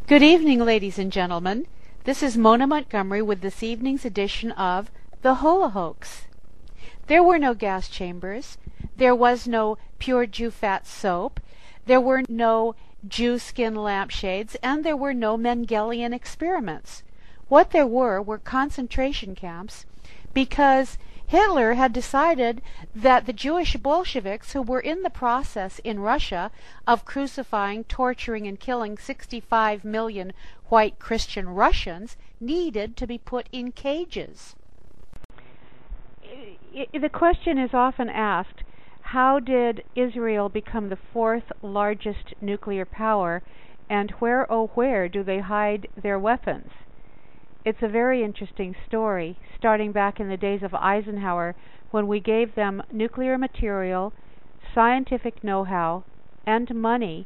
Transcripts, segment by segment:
Good evening, ladies and gentlemen. This is Mona Montgomery with this evening's edition of The Holohoax. There were no gas chambers. There was no pure Jew fat soap. There were no Jew skin lampshades, and there were no Mengelian experiments. What there were concentration camps, because Hitler had decided that the Jewish Bolsheviks, who were in the process in Russia of crucifying, torturing, and killing 65 million white Christian Russians, needed to be put in cages. The question is often asked, how did Israel become the fourth largest nuclear power, and where do they hide their weapons? It's a very interesting story, starting back in the days of Eisenhower, when we gave them nuclear material, scientific know-how, and money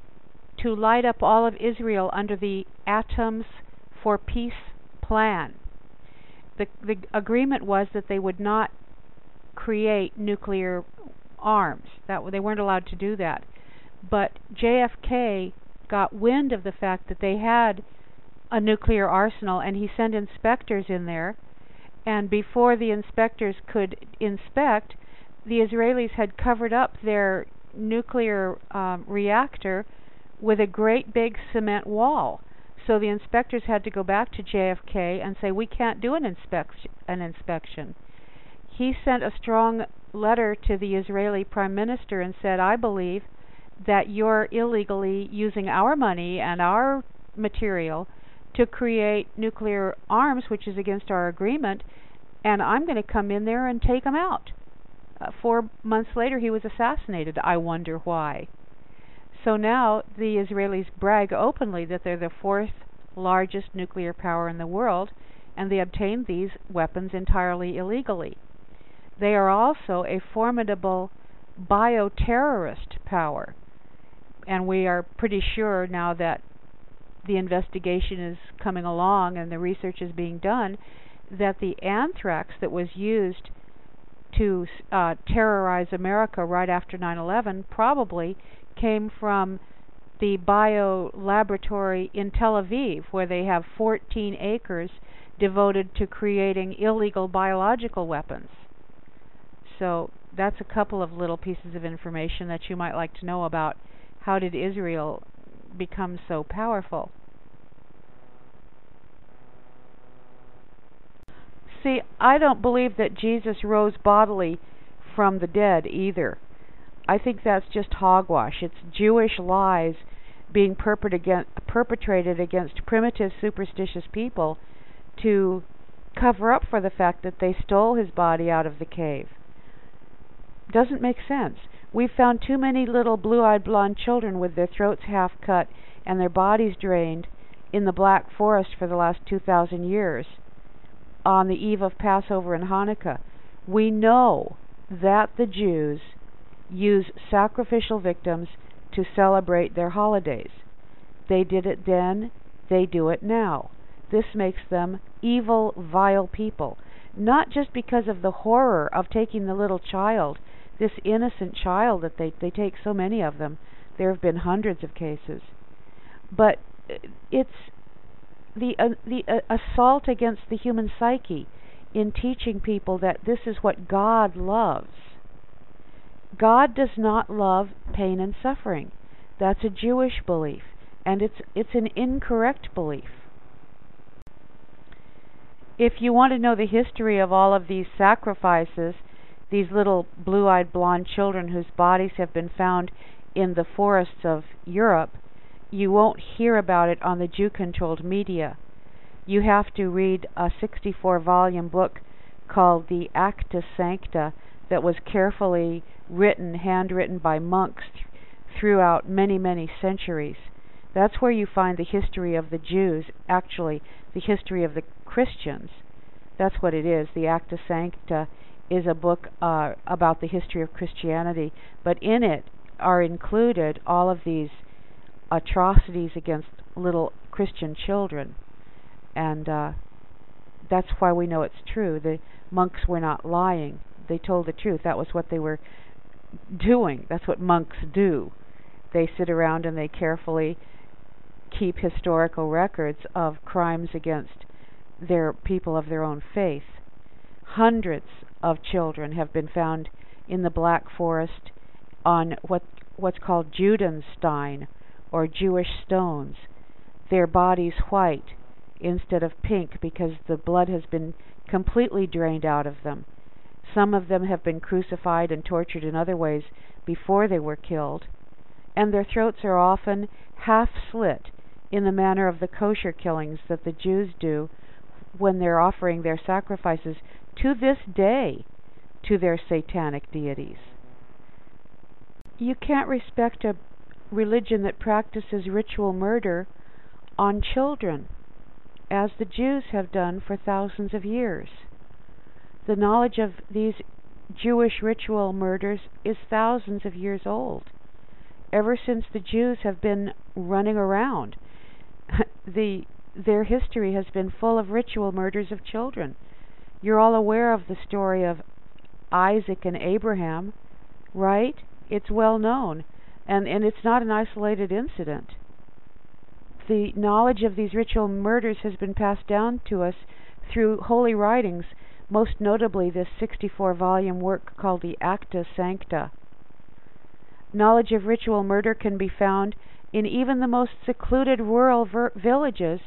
to light up all of Israel under the Atoms for Peace plan. The agreement was that they would not create nuclear arms. They weren't allowed to do that. But JFK got wind of the fact that they had a nuclear arsenal, and he sent inspectors in there, and before the inspectors could inspect, the Israelis had covered up their nuclear reactor with a great big cement wall. So the inspectors had to go back to JFK and say, we can't do an inspection. He sent a strong letter to the Israeli Prime Minister and said, I believe that you're illegally using our money and our material to create nuclear arms, which is against our agreement, and I'm going to come in there and take them out. 4 months later, he was assassinated. I wonder why. So now the Israelis brag openly that they're the fourth largest nuclear power in the world, and they obtained these weapons entirely illegally. They are also a formidable bioterrorist power, and we are pretty sure now that the investigation is coming along and the research is being done, that the anthrax that was used to terrorize America right after 9/11 probably came from the biolaboratory in Tel Aviv, where they have 14 acres devoted to creating illegal biological weapons. So that's a couple of little pieces of information that you might like to know about how did Israel become so powerful. See, I don't believe that Jesus rose bodily from the dead either. I think that's just hogwash. It's Jewish lies being perpetrated against primitive, superstitious people to cover up for the fact that they stole his body out of the cave. Doesn't make sense. We've found too many little blue-eyed blonde children with their throats half cut and their bodies drained in the Black Forest for the last 2,000 years on the eve of Passover and Hanukkah. We know that the Jews use sacrificial victims to celebrate their holidays. They did it then, they do it now. This makes them evil, vile people. Not just because of the horror of taking the little child, this innocent child that they take so many of them. There have been hundreds of cases. But it's the assault against the human psyche in teaching people that this is what God loves. God does not love pain and suffering. That's a Jewish belief, and it's an incorrect belief. If you want to know the history of all of these sacrifices, these little blue-eyed blonde children whose bodies have been found in the forests of Europe, you won't hear about it on the Jew-controlled media. You have to read a 64-volume book called the Acta Sancta that was carefully written, handwritten by monks throughout many, many centuries. That's where you find the history of the Jews, actually the history of the Christians. That's what it is. The Acta Sancta is a book about the history of Christianity, but in it are included all of these atrocities against little Christian children, and that's why we know it's true. The monks were not lying. They told the truth. That was what they were doing. That's what monks do. They sit around and they carefully keep historical records of crimes against their people of their own faith. Hundreds of children have been found in the Black Forest on what's called Judenstein, or Jewish stones. Their bodies white instead of pink because the blood has been completely drained out of them. Some of them have been crucified and tortured in other ways before they were killed, and their throats are often half slit in the manner of the kosher killings that the Jews do when they're offering their sacrifices to this day to their satanic deities. You can't respect a religion that practices ritual murder on children, as the Jews have done for thousands of years. The knowledge of these Jewish ritual murders is thousands of years old. Ever since the Jews have been running around, their history has been full of ritual murders of children. You're all aware of the story of Isaac and Abraham, right? It's well known, and it's not an isolated incident. The knowledge of these ritual murders has been passed down to us through holy writings, most notably this 64-volume work called the Acta Sancta. Knowledge of ritual murder can be found in even the most secluded rural villages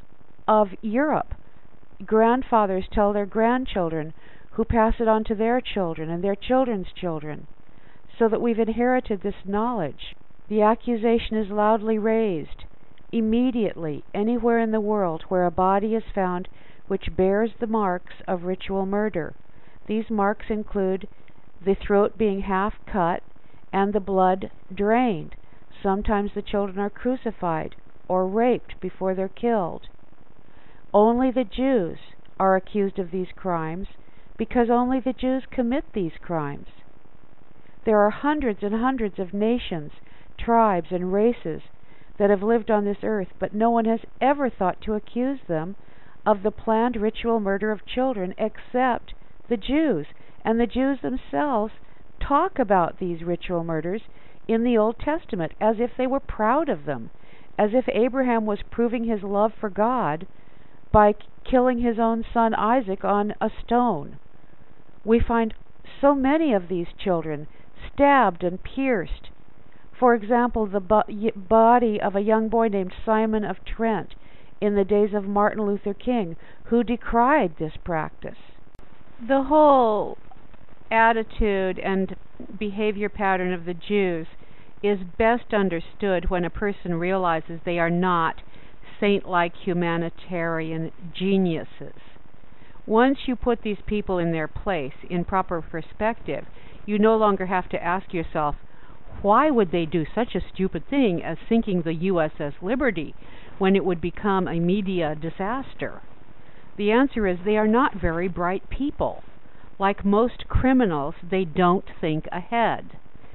of Europe. Grandfathers tell their grandchildren, who pass it on to their children and their children's children, so that we've inherited this knowledge. The accusation is loudly raised immediately anywhere in the world where a body is found which bears the marks of ritual murder. These marks include the throat being half cut and the blood drained. Sometimes the children are crucified or raped before they're killed. Only the Jews are accused of these crimes because only the Jews commit these crimes. There are hundreds and hundreds of nations, tribes, and races that have lived on this earth, but no one has ever thought to accuse them of the planned ritual murder of children except the Jews. And the Jews themselves talk about these ritual murders in the Old Testament as if they were proud of them, as if Abraham was proving his love for God by killing his own son Isaac on a stone. We find so many of these children stabbed and pierced. For example, the body of a young boy named Simon of Trent in the days of Martin Luther King, who decried this practice. The whole attitude and behavior pattern of the Jews is best understood when a person realizes they are not saint-like humanitarian geniuses. Once you put these people in their place, in proper perspective, you no longer have to ask yourself, why would they do such a stupid thing as sinking the USS Liberty when it would become a media disaster? The answer is they are not very bright people. Like most criminals, they don't think ahead.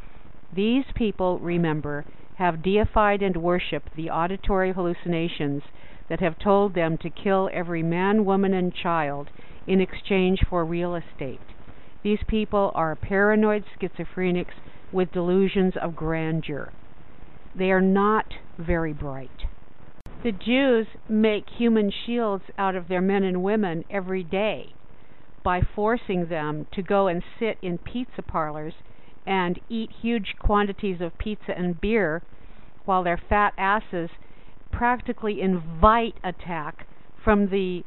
These people, remember, have deified and worshipped the auditory hallucinations that have told them to kill every man, woman, and child in exchange for real estate. These people are paranoid schizophrenics with delusions of grandeur. They are not very bright. The Jews make human shields out of their men and women every day by forcing them to go and sit in pizza parlors and eat huge quantities of pizza and beer while their fat asses practically invite attack from the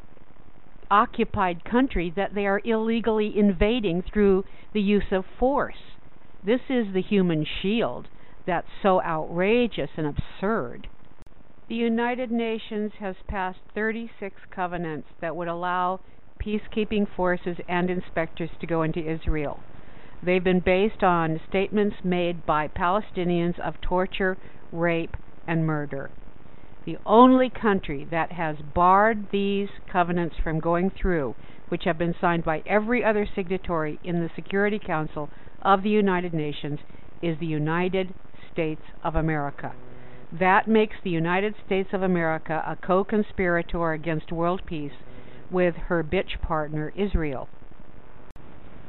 occupied country that they are illegally invading through the use of force. This is the human shield that's so outrageous and absurd. The United Nations has passed 36 covenants that would allow peacekeeping forces and inspectors to go into Israel. They've been based on statements made by Palestinians of torture, rape, and murder. The only country that has barred these covenants from going through, which have been signed by every other signatory in the Security Council of the United Nations, is the United States of America. That makes the United States of America a co-conspirator against world peace with her bitch partner, Israel.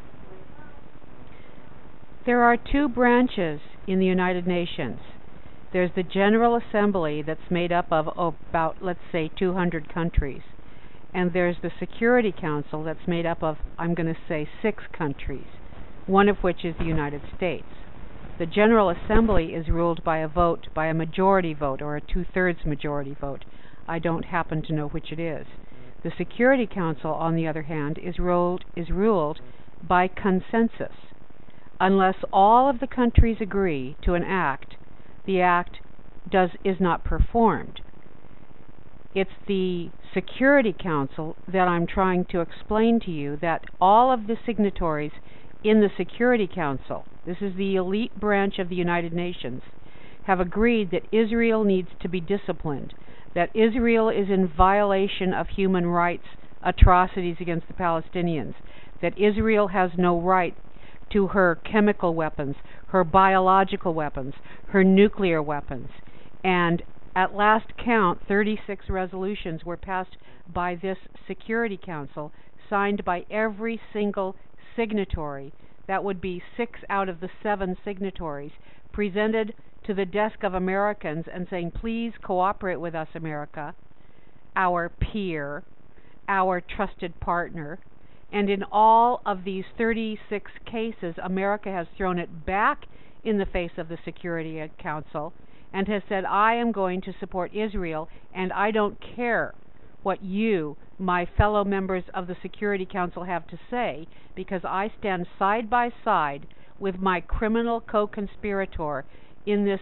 There are two branches in the United Nations. There's the General Assembly that's made up of about, let's say, 200 countries. And there's the Security Council that's made up of, I'm going to say, 6 countries, one of which is the United States. The General Assembly is ruled by a vote, by a majority vote, or a 2/3 majority vote. I don't happen to know which it is. The Security Council, on the other hand, is ruled by consensus. Unless all of the countries agree to an act, the act is not performed. It's the Security Council that I'm trying to explain to you, that all of the signatories in the Security Council, this is the elite branch of the United Nations, have agreed that Israel needs to be disciplined, that Israel is in violation of human rights atrocities against the Palestinians, that Israel has no right to her chemical weapons, her biological weapons, her nuclear weapons. And at last count, 36 resolutions were passed by this Security Council, signed by every single signatory. That would be 6 out of the 7 signatories, presented to the desk of Americans and saying, please cooperate with us, America, our peer, our trusted partner. And in all of these 36 cases, America has thrown it back in the face of the Security Council and has said, I am going to support Israel, and I don't care what you, my fellow members of the Security Council, have to say, because I stand side by side with my criminal co-conspirator in this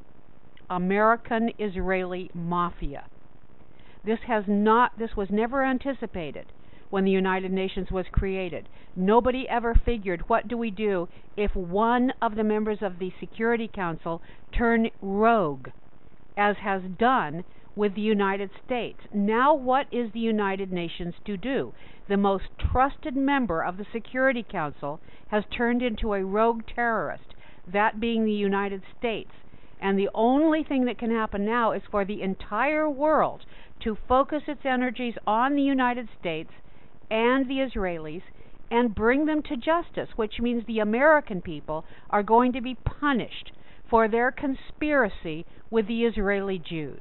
American-Israeli mafia. This was never anticipated when the United Nations was created. Nobody ever figured, what do we do if one of the members of the Security Council turn rogue, as has done with the United States? Now what is the United Nations to do? The most trusted member of the Security Council has turned into a rogue terrorist, that being the United States. And the only thing that can happen now is for the entire world to focus its energies on the United States and the Israelis and bring them to justice, which means the American people are going to be punished for their conspiracy with the Israeli Jews.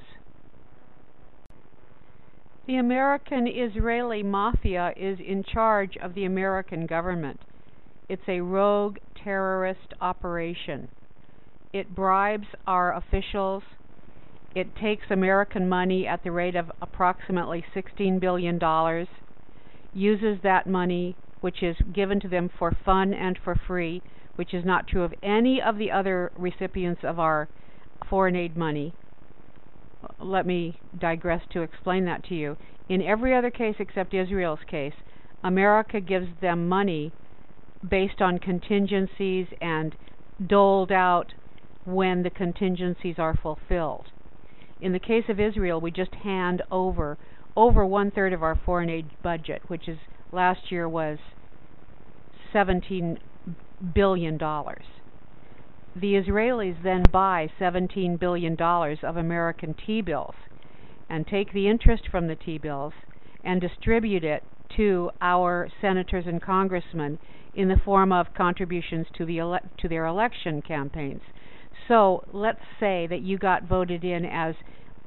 The American-Israeli mafia is in charge of the American government. It's a rogue terrorist operation. It bribes our officials. It takes American money at the rate of approximately $16 billion, uses that money, which is given to them for fun and for free, which is not true of any of the other recipients of our foreign aid money. Let me digress to explain that to you. In every other case except Israel's case, America gives them money based on contingencies and doled out when the contingencies are fulfilled. In the case of Israel, we just hand over 1/3 of our foreign aid budget, which is last year was $17 billion. The Israelis then buy $17 billion of American T-bills and take the interest from the T-bills and distribute it to our senators and congressmen in the form of contributions to their election campaigns. So let's say that you got voted in as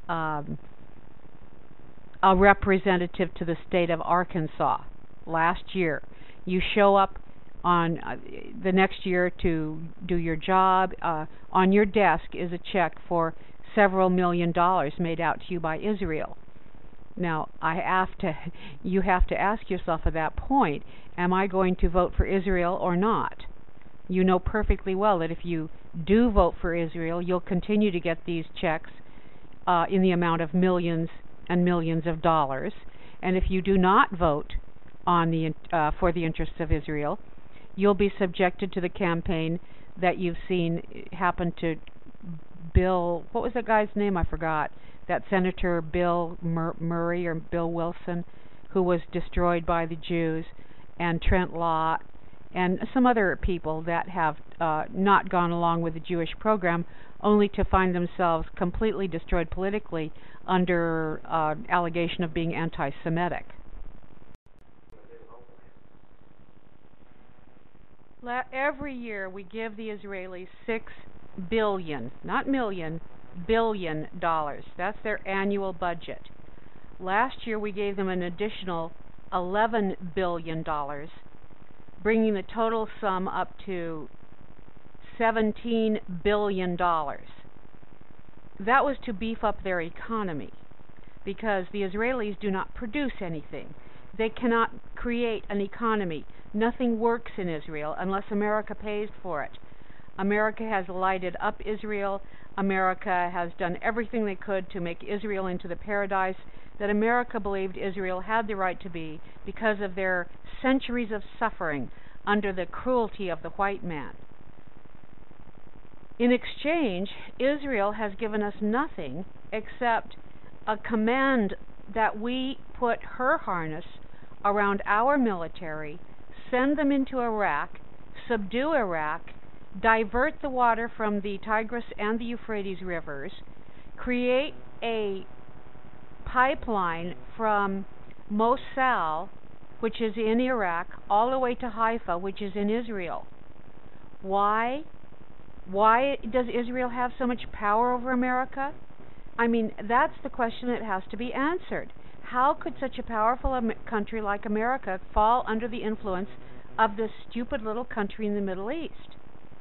a representative to the state of Arkansas last year. You show up on the next year to do your job. On your desk is a check for several $1 million made out to you by Israel. Now, you have to ask yourself at that point, am I going to vote for Israel or not? You know perfectly well that if you do vote for Israel, you'll continue to get these checks in the amount of millions and millions of dollars. And if you do not vote on for the interests of Israel, you'll be subjected to the campaign that you've seen happen to Bill, what was that guy's name? I forgot. That Senator Bill Murray or Bill Wilson, who was destroyed by the Jews, and Trent Lott, and some other people that have not gone along with the Jewish program, only to find themselves completely destroyed politically under allegation of being anti-Semitic. Every year we give the Israelis $6 billion, not million, billion. That's their annual budget. Last year we gave them an additional $11 billion, bringing the total sum up to $17 billion. That was to beef up their economy, because the Israelis do not produce anything. They cannot create an economy. Nothing works in Israel unless America pays for it. America has lighted up Israel. America has done everything they could to make Israel into the paradise that America believed Israel had the right to be because of their centuries of suffering under the cruelty of the white man. In exchange, Israel has given us nothing except a command that we put her harness around our military, send them into Iraq, subdue Iraq, divert the water from the Tigris and the Euphrates rivers, create a pipeline from Mosul, which is in Iraq, all the way to Haifa, which is in Israel. Why? Why does Israel have so much power over America? I mean, that's the question that has to be answered. How could such a powerful country like America fall under the influence of this stupid little country in the Middle East?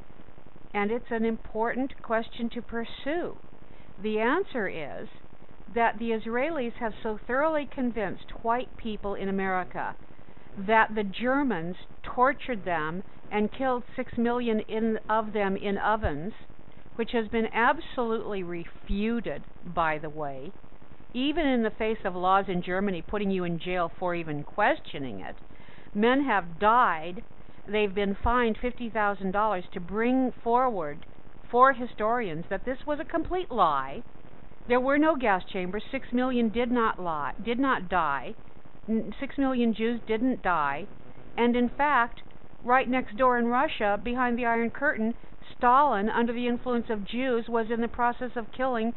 And it's an important question to pursue. The answer is that the Israelis have so thoroughly convinced white people in America that the Germans tortured them and killed 6 million of them in ovens, which has been absolutely refuted, by the way, even in the face of laws in Germany putting you in jail for even questioning it. Men have died. They've been fined $50,000 to bring forward for historians that this was a complete lie. There were no gas chambers. 6 million did not die. 6 million Jews didn't die. And in fact, right next door in Russia, behind the Iron Curtain, Stalin, under the influence of Jews, was in the process of killing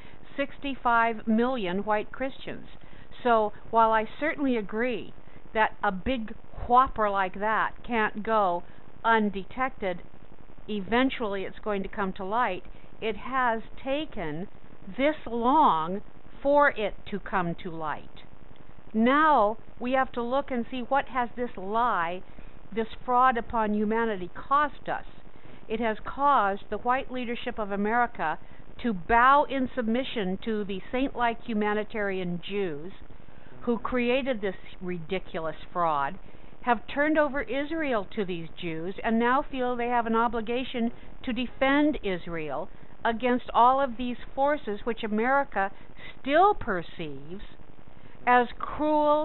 65 million white Christians. So while I certainly agree that a big whopper like that can't go undetected, eventually it's going to come to light. It has taken this long for it to come to light. Now we have to look and see, what has this lie, this fraud upon humanity, cost us. It has caused the white leadership of America to bow in submission to the saint-like humanitarian Jews who created this ridiculous fraud, have turned over Israel to these Jews, and now feel they have an obligation to defend Israel against all of these forces which America still perceives as cruel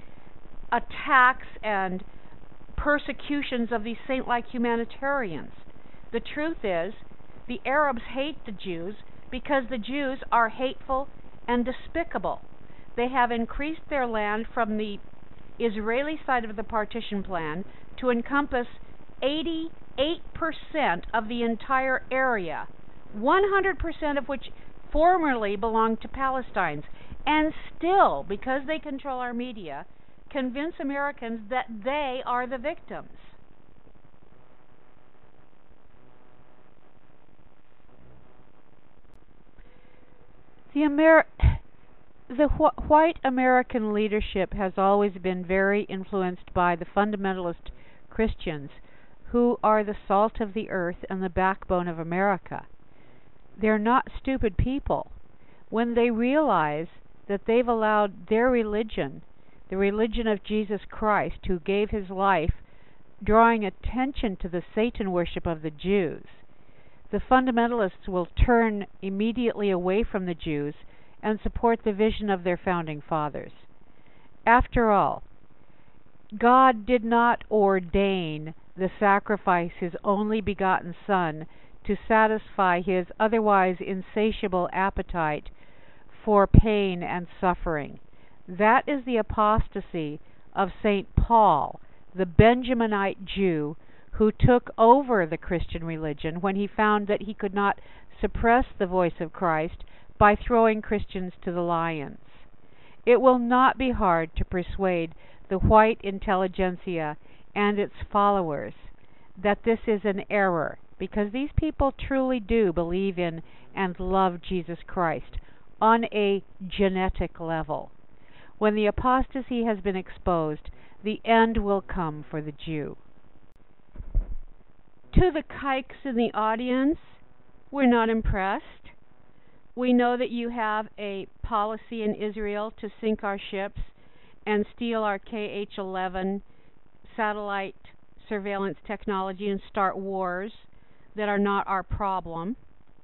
attacks and persecutions of these saint-like humanitarians. The truth is, the Arabs hate the Jews because the Jews are hateful and despicable. They have increased their land from the Israeli side of the partition plan to encompass 88% of the entire area, 100% of which formerly belonged to Palestinians, and still, because they control our media, convince Americans that they are the victims. The white American leadership has always been very influenced by the fundamentalist Christians, who are the salt of the earth and the backbone of America. They're not stupid people. When they realize that they've allowed their religion, the religion of Jesus Christ, who gave his life, drawing attention to the Satan worship of the Jews, the fundamentalists will turn immediately away from the Jews and support the vision of their founding fathers. After all, God did not ordain the sacrifice his only begotten Son to satisfy his otherwise insatiable appetite for pain and suffering. That is the apostasy of St. Paul, the Benjaminite Jew who took over the Christian religion when he found that he could not suppress the voice of Christ by throwing Christians to the lions. It will not be hard to persuade the white intelligentsia and its followers that this is an error, because these people truly do believe in and love Jesus Christ on a genetic level. When the apostasy has been exposed, the end will come for the Jew. To the kikes in the audience, we're not impressed. We know that you have a policy in Israel to sink our ships and steal our KH-11 satellite surveillance technology and start wars that are not our problem.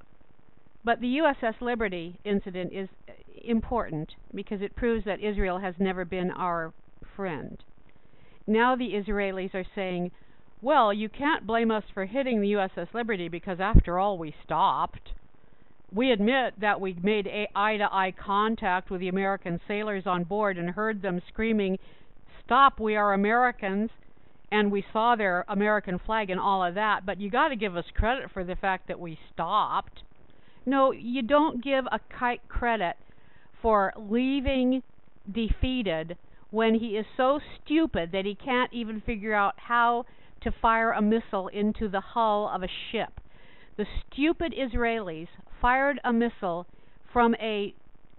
But the USS Liberty incident is important because it proves that Israel has never been our friend. Now the Israelis are saying, well, you can't blame us for hitting the USS Liberty because after all we stopped. We admit that we made eye-to-eye contact with the American sailors on board and heard them screaming, "Stop, we are Americans," and we saw their American flag and all of that, but you got to give us credit for the fact that we stopped. No, you don't give a kike credit for leaving defeated when he is so stupid that he can't even figure out how to fire a missile into the hull of a ship. The stupid Israelis fired a missile from a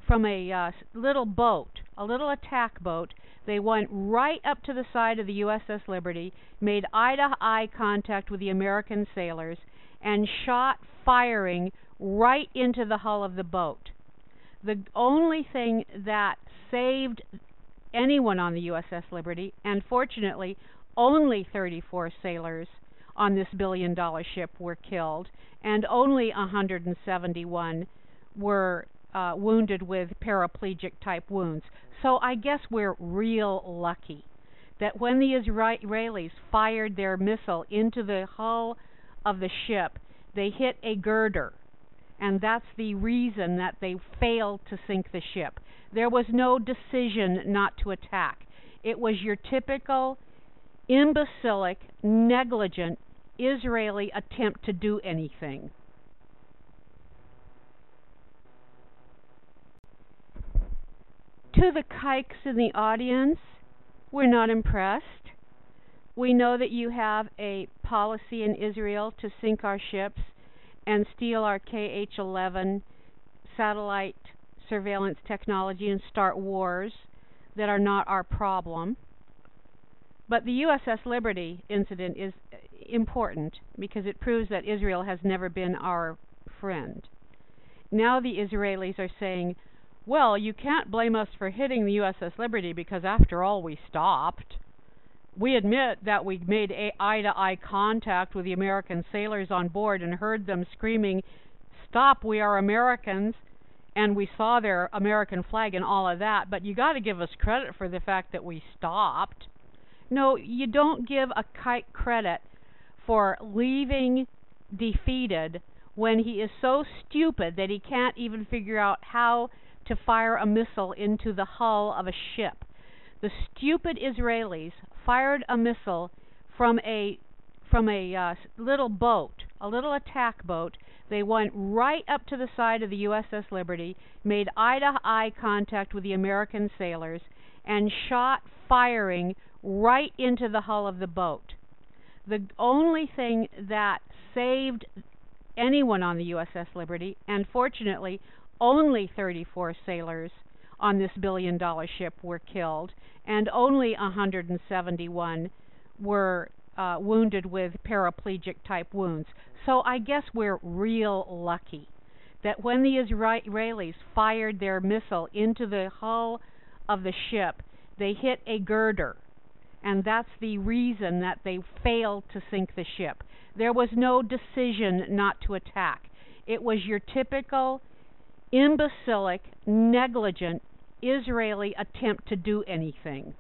little boat, a little attack boat. They went right up to the side of the USS Liberty, made eye-to-eye contact with the American sailors, and shot firing right into the hull of the boat. The only thing that saved anyone on the USS Liberty, and fortunately only 34 sailors on this billion-dollar ship were killed, and only 171 were wounded with paraplegic-type wounds. So I guess we're real lucky that when the Israelis fired their missile into the hull of the ship, they hit a girder, and that's the reason that they failed to sink the ship. There was no decision not to attack. It was your typical imbecilic, negligent Israeli attempt to do anything. To the kikes in the audience, we're not impressed. We know that you have a policy in Israel to sink our ships and steal our KH-11 satellite surveillance technology and start wars that are not our problem. But the USS Liberty incident is important because it proves that Israel has never been our friend. Now the Israelis are saying, well, you can't blame us for hitting the USS Liberty because after all we stopped. We admit that we made eye-to-eye contact with the American sailors on board and heard them screaming, "Stop, we are Americans," and we saw their American flag and all of that, but you got to give us credit for the fact that we stopped. No, you don't give a kike credit for leaving defeated when he is so stupid that he can't even figure out how to fire a missile into the hull of a ship. The stupid Israelis fired a missile from a little boat, a little attack boat. They went right up to the side of the USS Liberty, made eye-to-eye contact with the American sailors, and shot firing right into the hull of the boat. The only thing that saved anyone on the USS Liberty, and fortunately only 34 sailors on this billion-dollar ship were killed, and only 171 were wounded with paraplegic-type wounds. So I guess we're real lucky that when the Israelis fired their missile into the hull of the ship, they hit a girder, and that's the reason that they failed to sink the ship. There was no decision not to attack. It was your typical imbecilic, negligent Israeli attempt to do anything.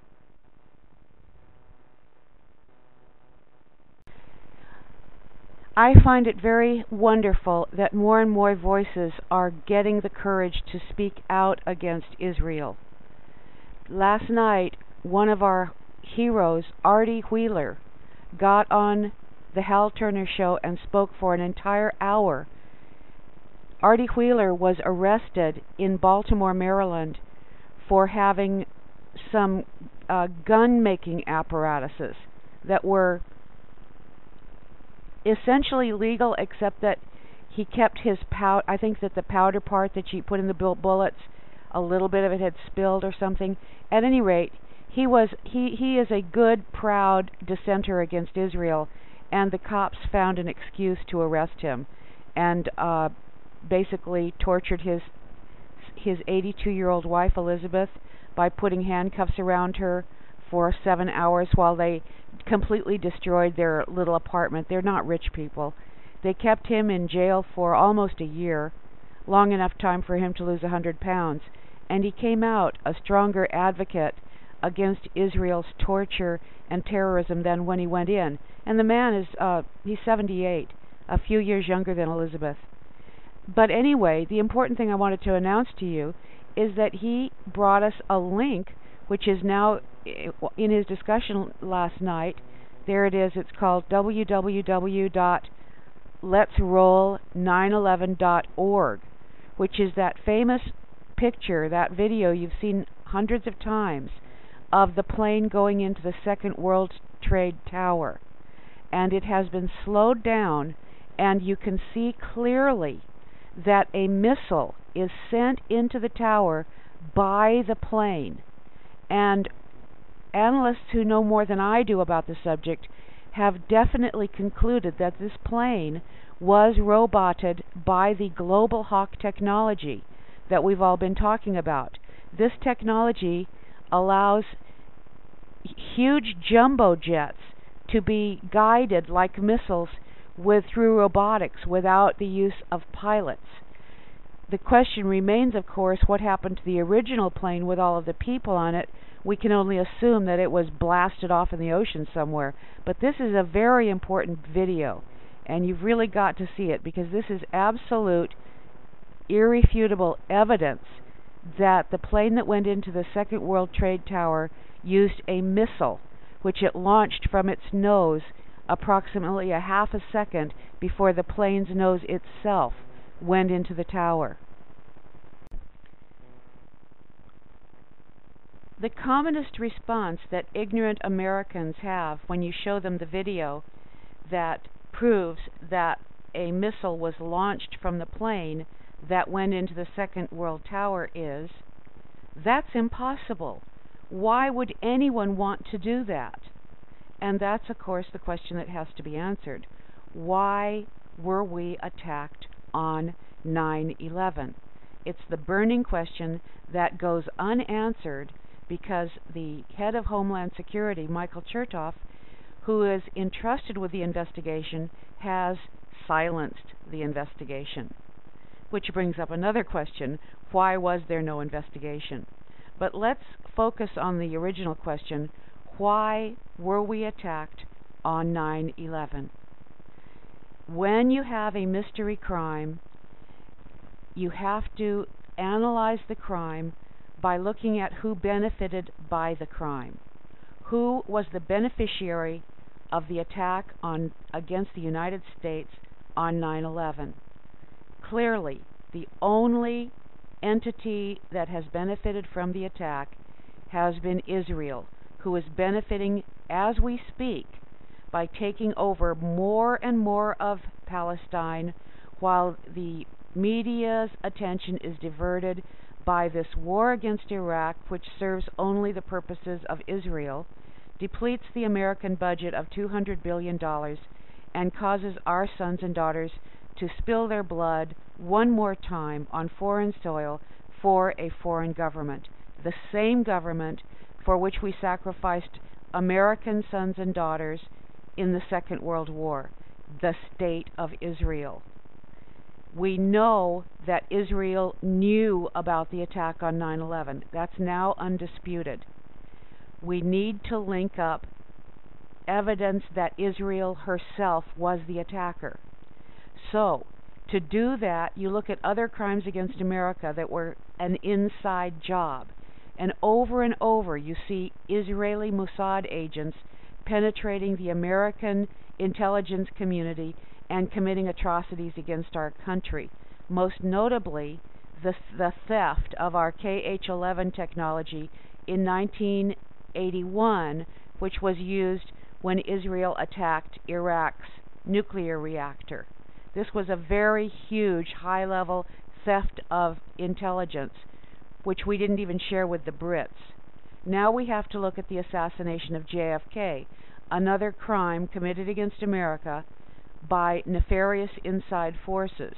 I find it very wonderful that more and more voices are getting the courage to speak out against Israel. Last night, one of our heroes, Artie Wheeler, got on the Hal Turner Show and spoke for an entire hour. Artie Wheeler was arrested in Baltimore, Maryland, for having some gun-making apparatuses that were essentially legal, except that he kept his powder. I think that the powder part that you put in the bullets, a little bit of it had spilled or something. At any rate, he is a good, proud dissenter against Israel, and the cops found an excuse to arrest him, and basically tortured his 82-year-old wife Elizabeth by putting handcuffs around her for 7 hours while they completely destroyed their little apartment. They're not rich people. They kept him in jail for almost a year, long enough time for him to lose 100 pounds, and he came out a stronger advocate against Israel's torture and terrorism than when he went in. And the man is, he's 78, a few years younger than Elizabeth. But anyway, the important thing I wanted to announce to you is that he brought us a link, which is now in his discussion last night. There it is. It's called www.letsroll911.org, which is that famous picture, that video you've seen hundreds of times, of the plane going into the Second World Trade Tower. And it has been slowed down, and you can see clearly that a missile is sent into the tower by the plane. And analysts who know more than I do about the subject have definitely concluded that this plane was roboted by the Global Hawk technology that we've all been talking about. This technology allows huge jumbo jets to be guided like missiles through robotics without the use of pilots. The question remains, of course, what happened to the original plane with all of the people on it. We can only assume that it was blasted off in the ocean somewhere. But this is a very important video, and you've really got to see it, because this is absolute, irrefutable evidence that the plane that went into the Second World Trade Tower used a missile, which it launched from its nose approximately a half a second before the plane's nose itself went into the tower. The commonest response that ignorant Americans have when you show them the video that proves that a missile was launched from the plane that went into the Second World Tower is, "That's impossible. Why would anyone want to do that?" And that's, of course, the question that has to be answered. Why were we attacked on 9/11? It's the burning question that goes unanswered because the head of Homeland Security, Michael Chertoff, who is entrusted with the investigation, has silenced the investigation. Which brings up another question: why was there no investigation? But let's focus on the original question: why were we attacked on 9/11? When you have a mystery crime, you have to analyze the crime by looking at who benefited by the crime. Who was the beneficiary of the attack against the United States on 9/11? Clearly, the only entity that has benefited from the attack has been Israel, who is benefiting as we speak by taking over more and more of Palestine, while the media's attention is diverted by this war against Iraq, which serves only the purposes of Israel, depletes the American budget of $200 billion, and causes our sons and daughters to spill their blood one more time on foreign soil for a foreign government, the same government for which we sacrificed American sons and daughters in the Second World War, the State of Israel. We know that Israel knew about the attack on 9/11. That's now undisputed. We need to link up evidence that Israel herself was the attacker. So, to do that, you look at other crimes against America that were an inside job. And over you see Israeli Mossad agents penetrating the American intelligence community and committing atrocities against our country. Most notably, the theft of our KH-11 technology in 1981, which was used when Israel attacked Iraq's nuclear reactor. This was a very huge, high-level theft of intelligence, which we didn't even share with the Brits. Now we have to look at the assassination of JFK, another crime committed against America by nefarious inside forces.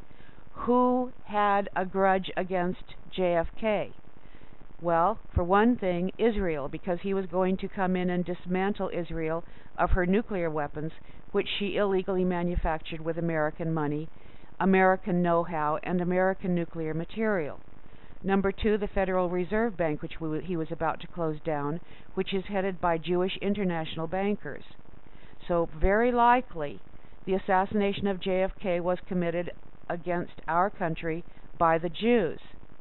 Who had a grudge against JFK? Well, for one thing, Israel, because he was going to come in and dismantle Israel of her nuclear weapons, which she illegally manufactured with American money, American know-how, and American nuclear material. Number two, the Federal Reserve Bank, which he was about to close down, which is headed by Jewish international bankers. So very likely, the assassination of JFK was committed against our country by the Jews.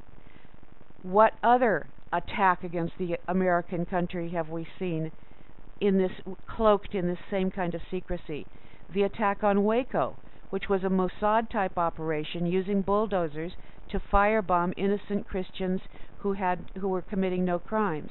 What other attack against the American country have we seen cloaked in this same kind of secrecy? The attack on Waco, which was a Mossad-type operation using bulldozers to firebomb innocent Christians who were committing no crimes.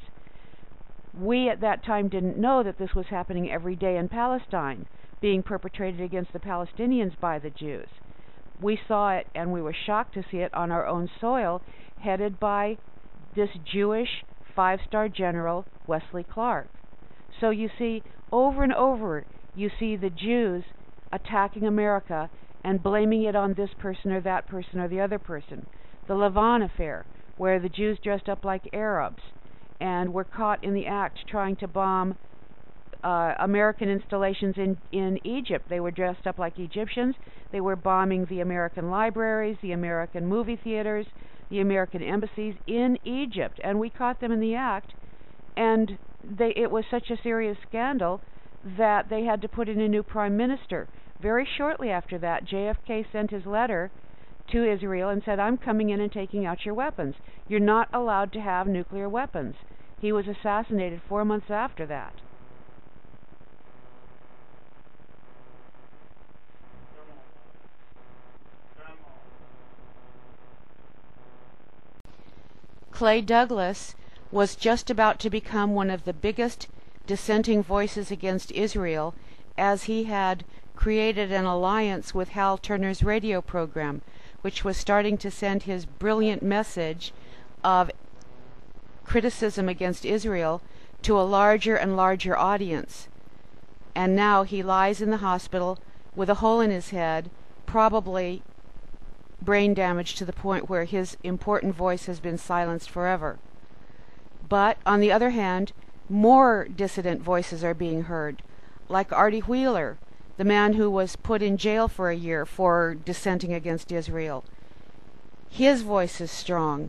We at that time didn't know that this was happening every day in Palestine, being perpetrated against the Palestinians by the Jews. We saw it, and we were shocked to see it on our own soil, headed by this Jewish five-star general, Wesley Clark. So you see, over and over, you see the Jews attacking America and blaming it on this person or that person or the other person. The Lavon affair, where the Jews dressed up like Arabs and were caught in the act trying to bomb American installations in Egypt. They were dressed up like Egyptians. They were bombing the American libraries, the American movie theaters, the American embassies in Egypt, and we caught them in the act, and it was such a serious scandal that they had to put in a new prime minister. Very shortly after that, JFK sent his letter to Israel and said, "I'm coming in and taking out your weapons. You're not allowed to have nuclear weapons." He was assassinated 4 months after that. Clay Douglas was just about to become one of the biggest dissenting voices against Israel, as he had created an alliance with Hal Turner's radio program, which was starting to send his brilliant message of criticism against Israel to a larger and larger audience. And now he lies in the hospital with a hole in his head, probably brain damage to the point where his important voice has been silenced forever. But, on the other hand, more dissident voices are being heard, like Artie Wheeler, the man who was put in jail for a year for dissenting against Israel. His voice is strong.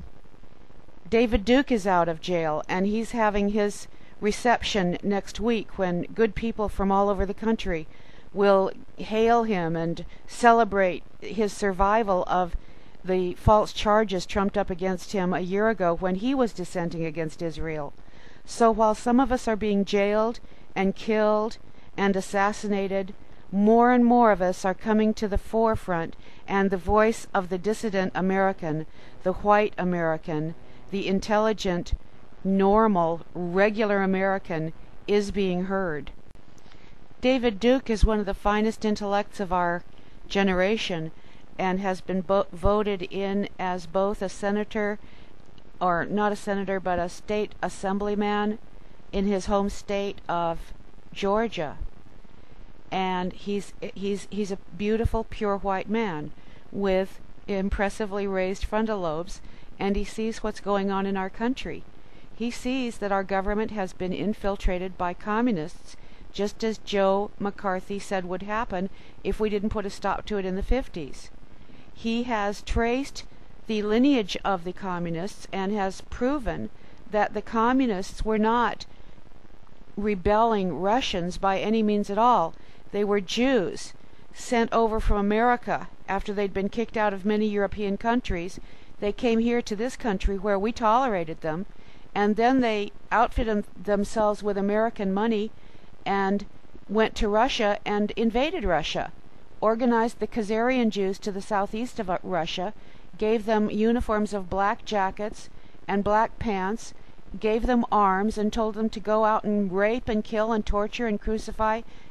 David Duke is out of jail, and he's having his reception next week when good people from all over the country will hail him and celebrate his survival of the false charges trumped up against him a year ago when he was dissenting against Israel. So while some of us are being jailed and killed and assassinated, more and more of us are coming to the forefront, and the voice of the dissident American, the white American, the intelligent, normal, regular American is being heard. David Duke is one of the finest intellects of our generation and has been voted in as both a senator, or not a senator, but a state assemblyman in his home state of Georgia. And he's a beautiful, pure white man with impressively raised frontal lobes, and he sees what's going on in our country. He sees that our government has been infiltrated by communists, just as Joe McCarthy said would happen if we didn't put a stop to it in the 50s. He has traced the lineage of the communists and has proven that the communists were not rebelling Russians by any means at all. They were Jews sent over from America after they'd been kicked out of many European countries. They came here to this country where we tolerated them, and then they outfitted themselves with American money and went to Russia and invaded Russia, organized the Khazarian Jews to the southeast of Russia, gave them uniforms of black jackets and black pants, gave them arms and told them to go out and rape and kill and torture and crucify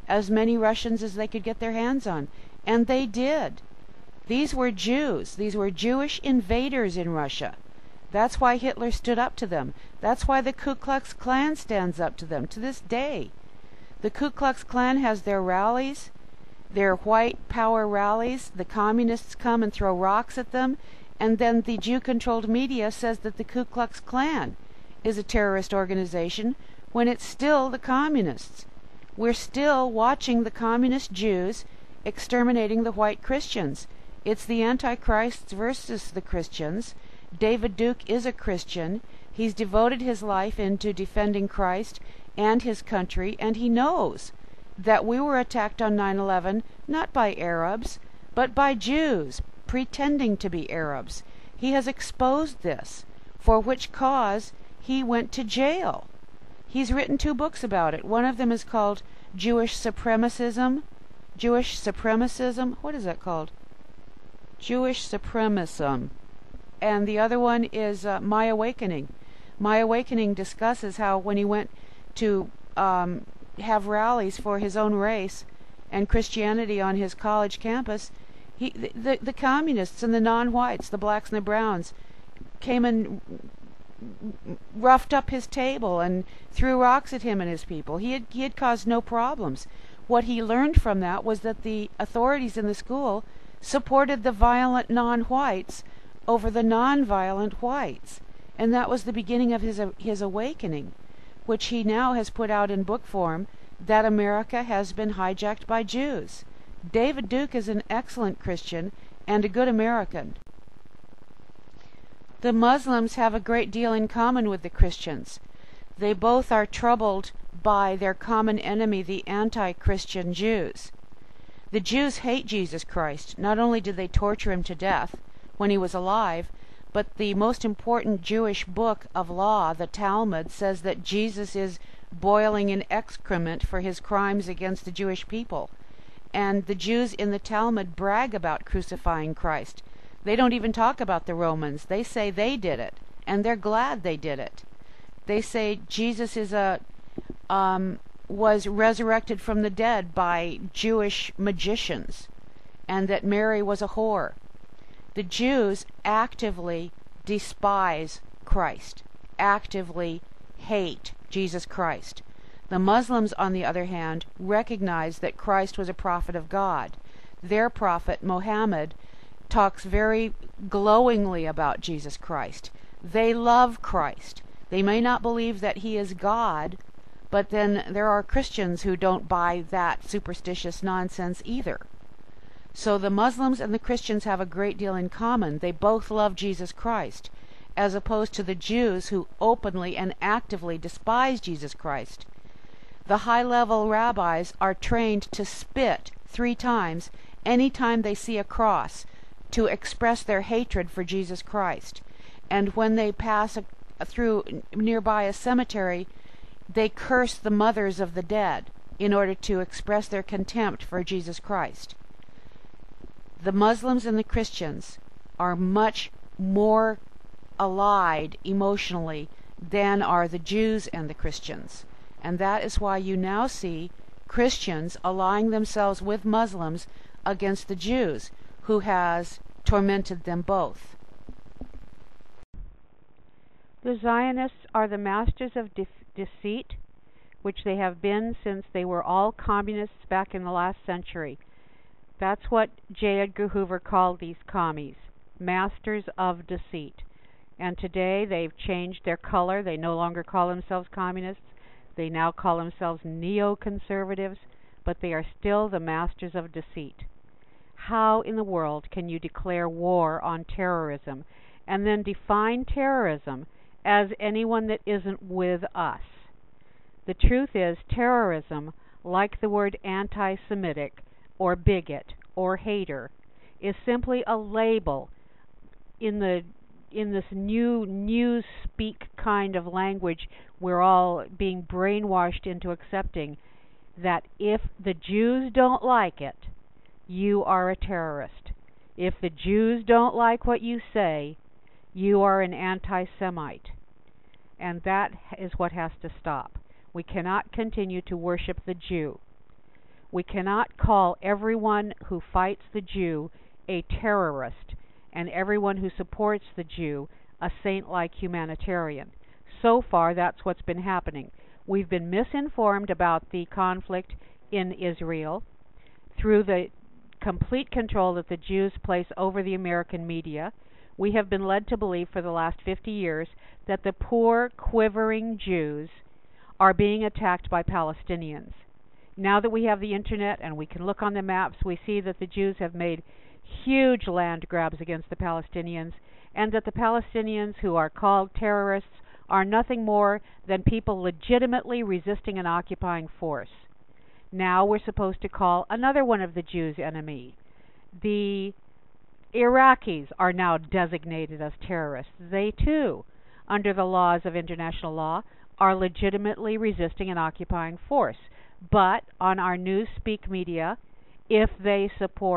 as many Russians as they could get their hands on. And they did. These were Jews. These were Jewish invaders in Russia. That's why Hitler stood up to them. That's why the Ku Klux Klan stands up to them to this day. The Ku Klux Klan has their rallies, their white power rallies. The communists come and throw rocks at them, and then the Jew-controlled media says that the Ku Klux Klan is a terrorist organization when it's still the communists. We're still watching the communist Jews exterminating the white Christians. It's the Antichrists versus the Christians. David Duke is a Christian. He's devoted his life into defending Christ and his country, and he knows that we were attacked on 9/11 not by Arabs, but by Jews pretending to be Arabs. He has exposed this, for which cause he went to jail. He's written 2 books about it. One of them is called Jewish Supremacism. Jewish Supremacism? What is that called? Jewish Supremacism. And the other one is My Awakening. My Awakening discusses how when he went to have rallies for his own race and Christianity on his college campus, the communists and the non-whites, the blacks and the browns, came and roughed up his table and threw rocks at him and his people. He had caused no problems. What he learned from that was that the authorities in the school supported the violent non-whites over the non-violent whites, and that was the beginning of his awakening, which he now has put out in book form, that America has been hijacked by Jews. David Duke is an excellent Christian and a good American. The Muslims have a great deal in common with the Christians. They both are troubled by their common enemy, the anti-Christian Jews. The Jews hate Jesus Christ. Not only did they torture him to death when he was alive, but the most important Jewish book of law, the Talmud, says that Jesus is boiling in excrement for his crimes against the Jewish people. And the Jews in the Talmud brag about crucifying Christ. They don't even talk about the Romans. They say they did it, and they're glad they did it. They say Jesus is was resurrected from the dead by Jewish magicians, and that Mary was a whore. The Jews actively despise Christ, actively hate Jesus Christ. The Muslims, on the other hand, recognize that Christ was a prophet of God. Their prophet, Muhammad, talks very glowingly about Jesus Christ. They love Christ. They may not believe that he is God, but then there are Christians who don't buy that superstitious nonsense either. So the Muslims and the Christians have a great deal in common. They both love Jesus Christ, as opposed to the Jews who openly and actively despise Jesus Christ. The high-level rabbis are trained to spit 3 times any time they see a cross to express their hatred for Jesus Christ. And when they pass through nearby a cemetery, they curse the mothers of the dead in order to express their contempt for Jesus Christ. The Muslims and the Christians are much more allied emotionally than are the Jews and the Christians. And that is why you now see Christians allying themselves with Muslims against the Jews, who has tormented them both. The Zionists are the masters of deceit, which they have been since they were all communists back in the last century. That's what J. Edgar Hoover called these commies, masters of deceit. And today they've changed their color. They no longer call themselves communists. They now call themselves neoconservatives, but they are still the masters of deceit. How in the world can you declare war on terrorism and then define terrorism as anyone that isn't with us? The truth is, terrorism, like the word anti-Semitic or bigot or hater, is simply a label in this new newspeak kind of language we're all being brainwashed into accepting, that if the Jews don't like it, you are a terrorist. If the Jews don't like what you say, you are an anti-Semite. And that is what has to stop. We cannot continue to worship the Jew. We cannot call everyone who fights the Jew a terrorist and everyone who supports the Jew a saint-like humanitarian. So far, that's what's been happening. We've been misinformed about the conflict in Israel through the complete control that the Jews place over the American media. We have been led to believe for the last 50 years that the poor, quivering Jews are being attacked by Palestinians. Now that we have the internet and we can look on the maps, we see that the Jews have made huge land grabs against the Palestinians, and that the Palestinians, who are called terrorists, are nothing more than people legitimately resisting an occupying force. Now we're supposed to call another one of the Jews enemy. The Iraqis are now designated as terrorists. They too, under the laws of international law, are legitimately resisting an occupying force. But on our Newspeak media, if they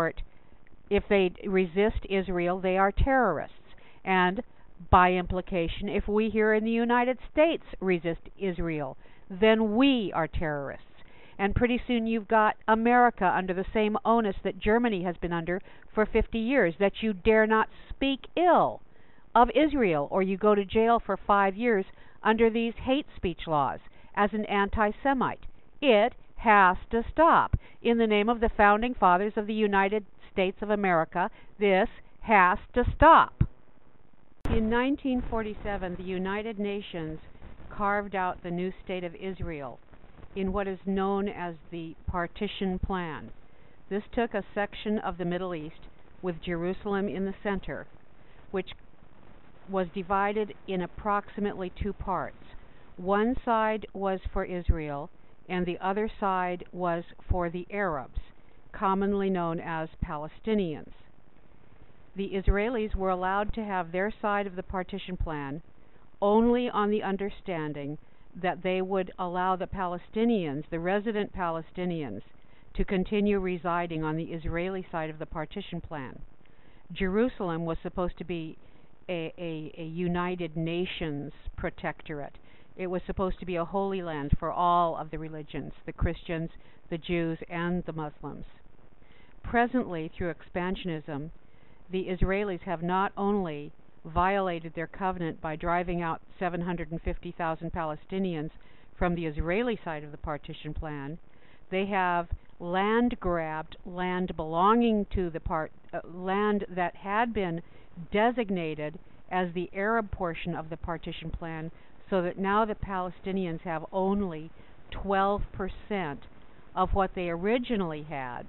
resist Israel, they are terrorists. And by implication, if we here in the United States resist Israel, then we are terrorists. And pretty soon you've got America under the same onus that Germany has been under for 50 years, that you dare not speak ill of Israel, or you go to jail for 5 years under these hate speech laws as an anti-Semite. It has to stop. In the name of the founding fathers of the United States of America, this has to stop. In 1947, the United Nations carved out the new state of Israel in what is known as the Partition Plan. This took a section of the Middle East with Jerusalem in the center, which was divided in approximately 2 parts. One side was for Israel, and the other side was for the Arabs, commonly known as Palestinians. The Israelis were allowed to have their side of the partition plan only on the understanding that they would allow the Palestinians, the resident Palestinians, to continue residing on the Israeli side of the partition plan. Jerusalem was supposed to be a United Nations protectorate. It was supposed to be a holy land for all of the religions, the Christians, the Jews, and the Muslims. Presently, through expansionism, the Israelis have not only violated their covenant by driving out 750,000 Palestinians from the Israeli side of the partition plan, they have land grabbed land belonging to the land that had been designated as the Arab portion of the partition plan, so that now the Palestinians have only 12% of what they originally had,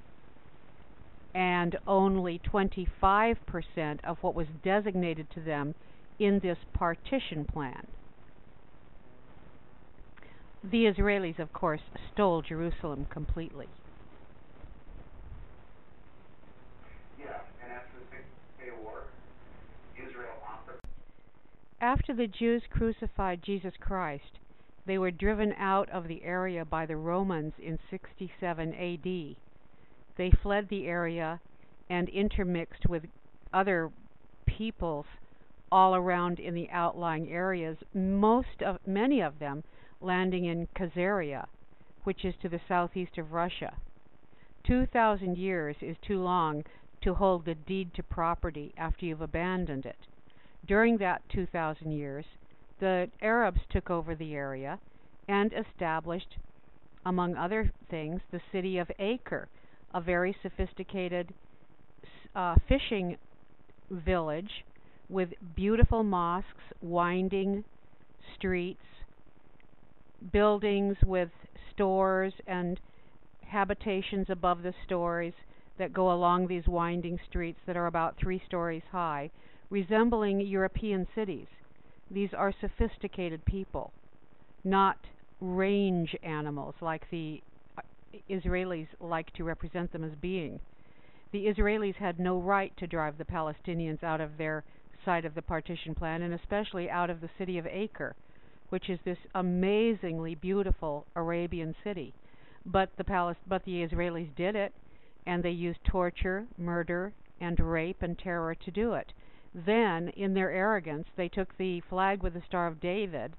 and only 25% of what was designated to them in this partition plan. The Israelis, of course, stole Jerusalem completely. Yeah, and after the Six-Day War, Israel offered. After the Jews crucified Jesus Christ, they were driven out of the area by the Romans in 67 AD. They fled the area and intermixed with other peoples all around in the outlying areas, many of them landing in Khazaria, which is to the southeast of Russia. 2,000 years is too long to hold the deed to property after you've abandoned it. During that 2,000 years, the Arabs took over the area and established, among other things, the city of Acre, a very sophisticated fishing village with beautiful mosques, winding streets, buildings with stores and habitations above the stories that go along these winding streets that are about 3 stories high, resembling European cities. These are sophisticated people, not range animals like the Israelis like to represent them as being. The Israelis had no right to drive the Palestinians out of their side of the partition plan, and especially out of the city of Acre, which is this amazingly beautiful Arabian city. But the Israelis did it, and they used torture, murder, and rape and terror to do it. Then, in their arrogance, they took the flag with the Star of David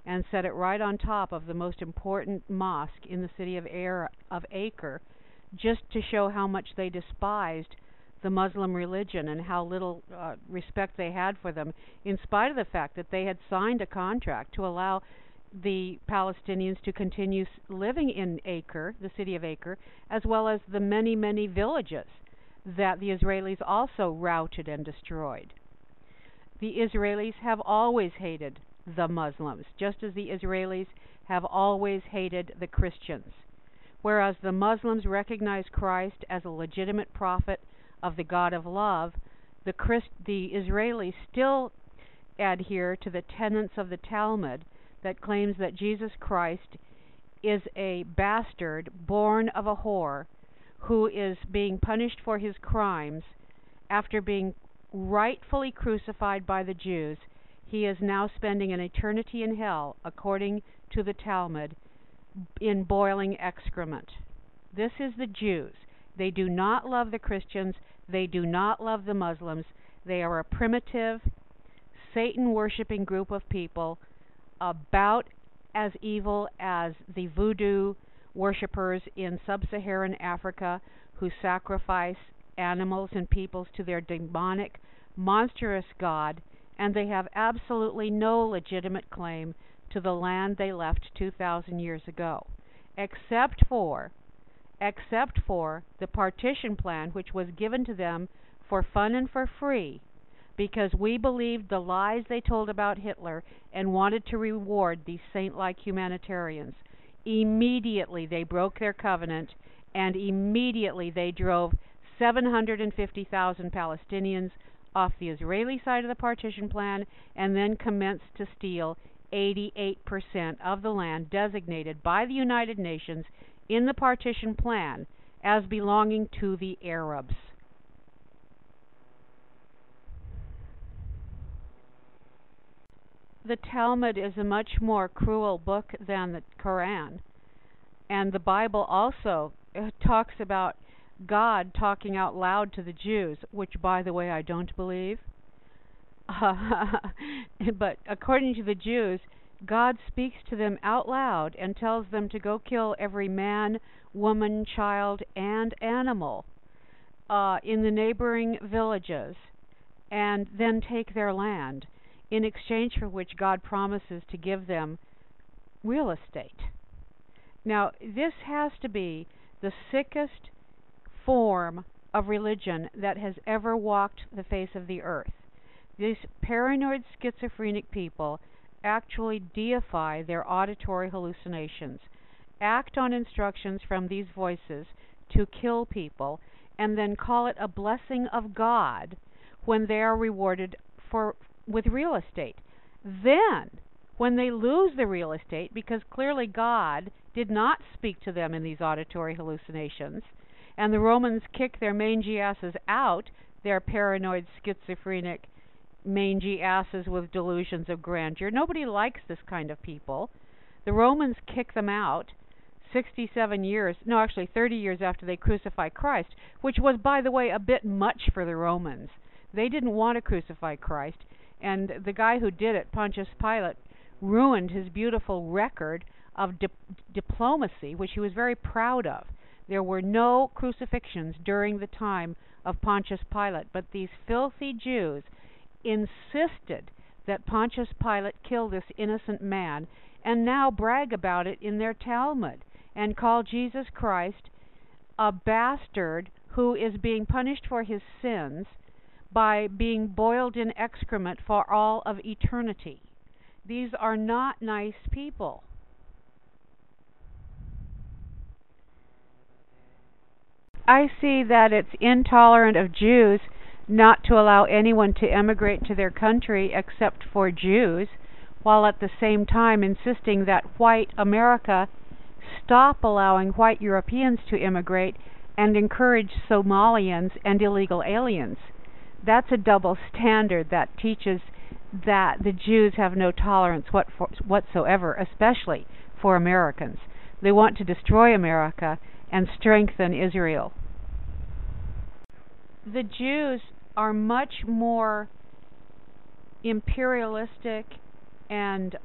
and set it right on top of the most important mosque in the city of Acre, just to show how much they despised the Muslim religion and how little respect they had for them, in spite of the fact that they had signed a contract to allow the Palestinians to continue living in Acre, the city of Acre, as well as the many, many villages that the Israelis also routed and destroyed. The Israelis have always hated the Muslims, just as the Israelis have always hated the Christians. Whereas the Muslims recognize Christ as a legitimate prophet of the God of love, the Israelis still adhere to the tenets of the Talmud that claims that Jesus Christ is a bastard born of a whore who is being punished for his crimes after being rightfully crucified by the Jews. He is now spending an eternity in hell, according to the Talmud, in boiling excrement. This is the Jews. They do not love the Christians. They do not love the Muslims. They are a primitive, Satan-worshipping group of people, about as evil as the voodoo worshippers in sub-Saharan Africa who sacrifice animals and peoples to their demonic, monstrous god, and they have absolutely no legitimate claim to the land they left 2,000 years ago, except for the partition plan, which was given to them for fun and for free, because we believed the lies they told about Hitler and wanted to reward these saint-like humanitarians. Immediately they broke their covenant, and immediately they drove 750,000 Palestinians off the Israeli side of the partition plan, and then commenced to steal 88% of the land designated by the United Nations in the partition plan as belonging to the Arabs. The Talmud is a much more cruel book than the Quran, and the Bible also talks about God talking out loud to the Jews, which, by the way, I don't believe. But according to the Jews, God speaks to them out loud and tells them to go kill every man, woman, child, and animal in the neighboring villages, and then take their land, in exchange for which God promises to give them real estate. Now, this has to be the sickest form of religion that has ever walked the face of the earth. These paranoid schizophrenic people actually deify their auditory hallucinations, act on instructions from these voices to kill people, and then call it a blessing of God when they are rewarded with real estate. Then, when they lose the real estate, because clearly God did not speak to them in these auditory hallucinations, and the Romans kick their mangy asses out, their paranoid, schizophrenic, mangy asses with delusions of grandeur. Nobody likes this kind of people. The Romans kick them out 30 years after they crucify Christ, which was, by the way, a bit much for the Romans. They didn't want to crucify Christ, and the guy who did it, Pontius Pilate, ruined his beautiful record of diplomacy, which he was very proud of. There were no crucifixions during the time of Pontius Pilate, but these filthy Jews insisted that Pontius Pilate kill this innocent man, and now brag about it in their Talmud, and call Jesus Christ a bastard who is being punished for his sins by being boiled in excrement for all of eternity. These are not nice people. I see that it's intolerant of Jews not to allow anyone to emigrate to their country except for Jews, while at the same time insisting that white America stop allowing white Europeans to immigrate and encourage Somalians and illegal aliens. That's a double standard that teaches that the Jews have no tolerance whatsoever, especially for Americans. They want to destroy America and strengthen Israel. The Jews are much more imperialistic and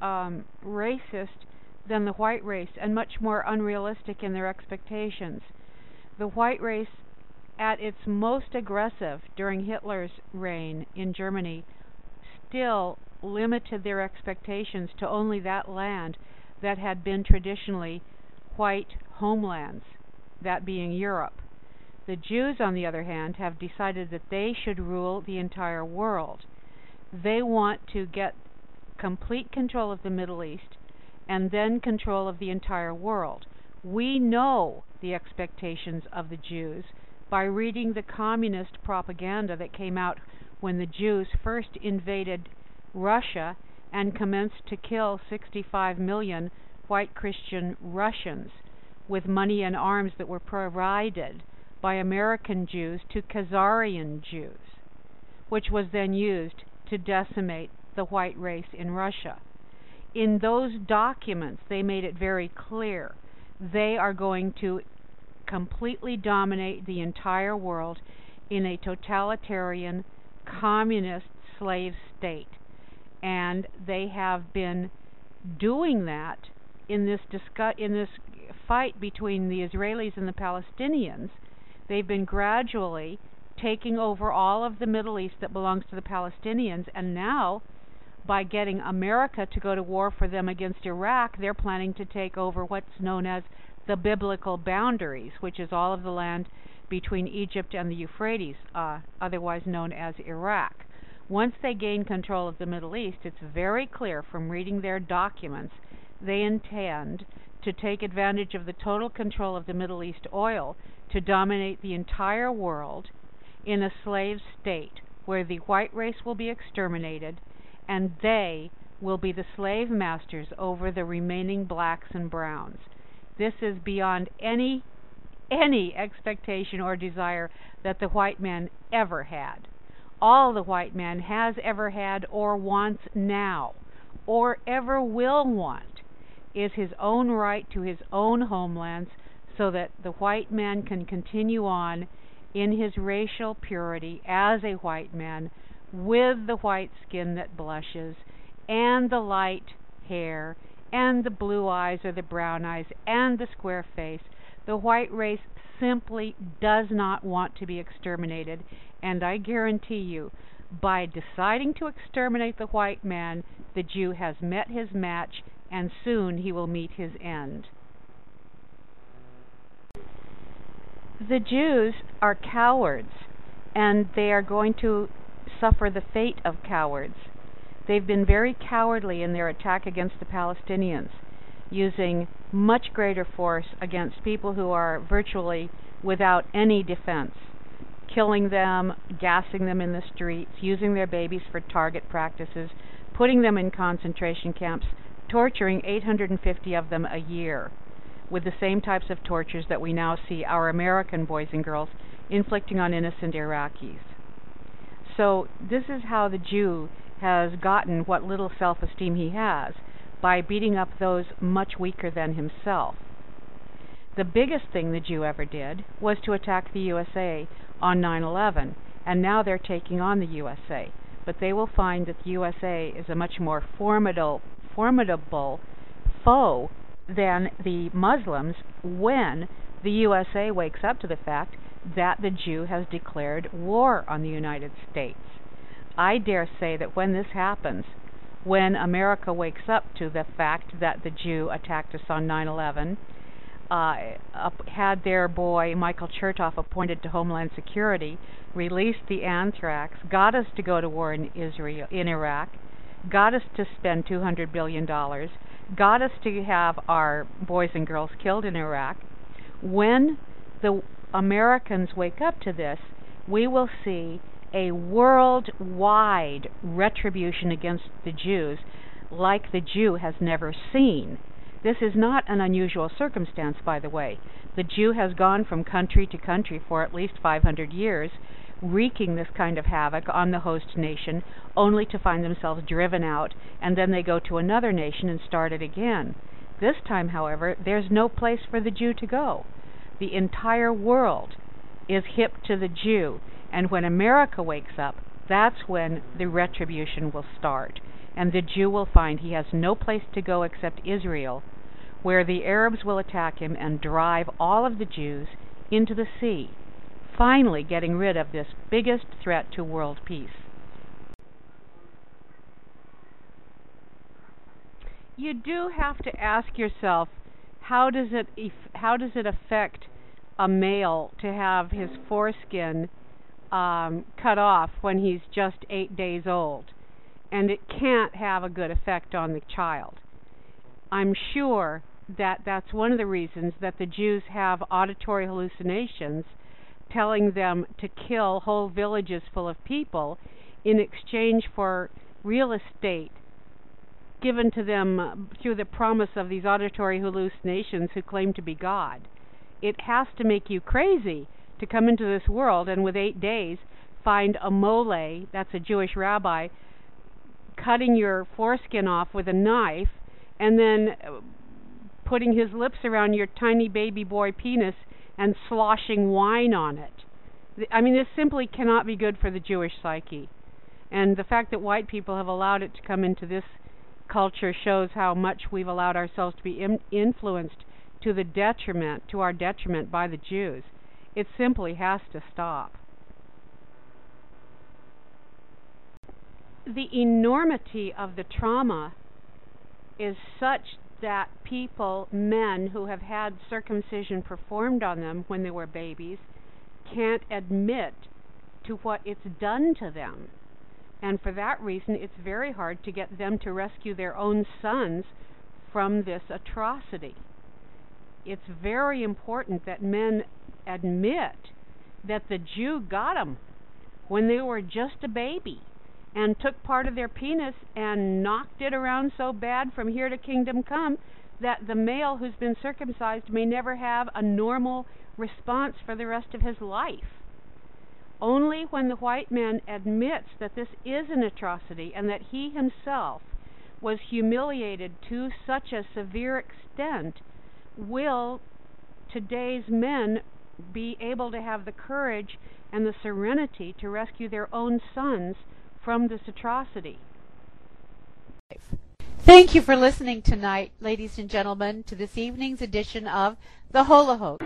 racist than the white race, and much more unrealistic in their expectations. The white race, at its most aggressive during Hitler's reign in Germany, still limited their expectations to only that land that had been traditionally white homelands, that being Europe. The Jews, on the other hand, have decided that they should rule the entire world. They want to get complete control of the Middle East and then control of the entire world. We know the expectations of the Jews by reading the communist propaganda that came out when the Jews first invaded Russia and commenced to kill 65 million white Christian Russians with money and arms that were provided by American Jews to Khazarian Jews, which was then used to decimate the white race in Russia. In those documents, they made it very clear they are going to completely dominate the entire world in a totalitarian, communist slave state. And they have been doing that in this fight between the Israelis and the Palestinians. They've been gradually taking over all of the Middle East that belongs to the Palestinians, and now, by getting America to go to war for them against Iraq, they're planning to take over what's known as the biblical boundaries, which is all of the land between Egypt and the Euphrates, otherwise known as Iraq. Once they gain control of the Middle East, it's very clear from reading their documents they intend to take advantage of the total control of the Middle East oil to dominate the entire world in a slave state where the white race will be exterminated and they will be the slave masters over the remaining blacks and browns. This is beyond any expectation or desire that the white man ever had. All the white man has ever had or wants now or ever will want is his own right to his own homelands so that the white man can continue on in his racial purity as a white man with the white skin that blushes and the light hair and the blue eyes or the brown eyes and the square face. The white race simply does not want to be exterminated, and I guarantee you, by deciding to exterminate the white man, the Jew has met his match, and soon he will meet his end. The Jews are cowards, and they are going to suffer the fate of cowards. They've been very cowardly in their attack against the Palestinians, using much greater force against people who are virtually without any defense, killing them, gassing them in the streets, using their babies for target practices, putting them in concentration camps, torturing 850 of them a year with the same types of tortures that we now see our American boys and girls inflicting on innocent Iraqis. So this is how the Jew has gotten what little self-esteem he has, by beating up those much weaker than himself. The biggest thing the Jew ever did was to attack the USA on 9/11, and now they're taking on the USA. But they will find that the USA is a much more formidable foe than the Muslims when the USA wakes up to the fact that the Jew has declared war on the United States. I dare say that when this happens, when America wakes up to the fact that the Jew attacked us on 9/11, had their boy Michael Chertoff appointed to Homeland Security, released the anthrax, got us to go to war in Iraq, got us to spend $200 billion, got us to have our boys and girls killed in Iraq. When the Americans wake up to this, we will see a worldwide retribution against the Jews like the Jew has never seen. This is not an unusual circumstance, by the way. The Jew has gone from country to country for at least 500 years, wreaking this kind of havoc on the host nation, only to find themselves driven out, and then they go to another nation and start it again. This time, however, there's no place for the Jew to go. The entire world is hip to the Jew, and when America wakes up, that's when the retribution will start. and the Jew will find he has no place to go except Israel, where the Arabs will attack him and drive all of the Jews into the sea, finally getting rid of this biggest threat to world peace. You do have to ask yourself, how does it affect a male to have his foreskin cut off when he's just 8 days old? And it can't have a good effect on the child. I'm sure that that's one of the reasons that the Jews have auditory hallucinations, telling them to kill whole villages full of people in exchange for real estate given to them through the promise of these auditory hallucinations who claim to be God. It has to make you crazy to come into this world and with 8 days find a mole, that's a Jewish rabbi, cutting your foreskin off with a knife and then putting his lips around your tiny baby boy penis and sloshing wine on it. I mean, this simply cannot be good for the Jewish psyche. And the fact that white people have allowed it to come into this culture shows how much we've allowed ourselves to be influenced to our detriment by the Jews. It simply has to stop. The enormity of the trauma is such that people, men who have had circumcision performed on them when they were babies, can't admit to what it's done to them. And for that reason, it's very hard to get them to rescue their own sons from this atrocity. It's very important that men admit that the Jew got them when they were just a baby and took part of their penis and knocked it around so bad from here to kingdom come that the male who's been circumcised may never have a normal response for the rest of his life. Only when the white man admits that this is an atrocity and that he himself was humiliated to such a severe extent will today's men be able to have the courage and the serenity to rescue their own sons from this atrocity. Thank you for listening tonight, ladies and gentlemen, to this evening's edition of The Holocaust.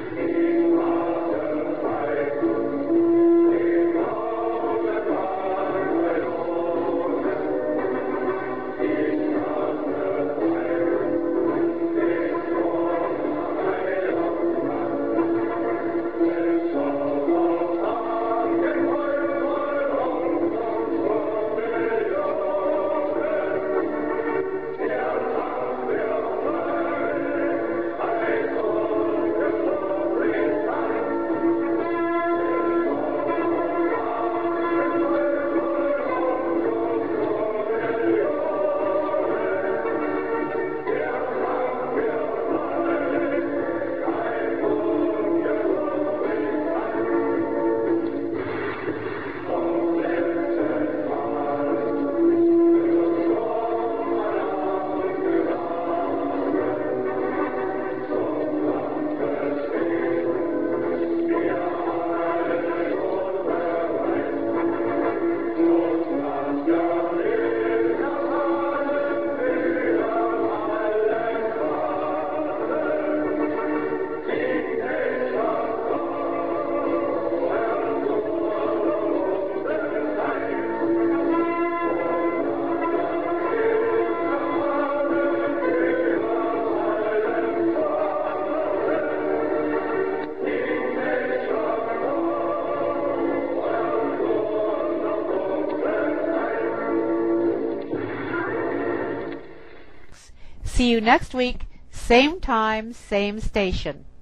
See you next week, same time, same station.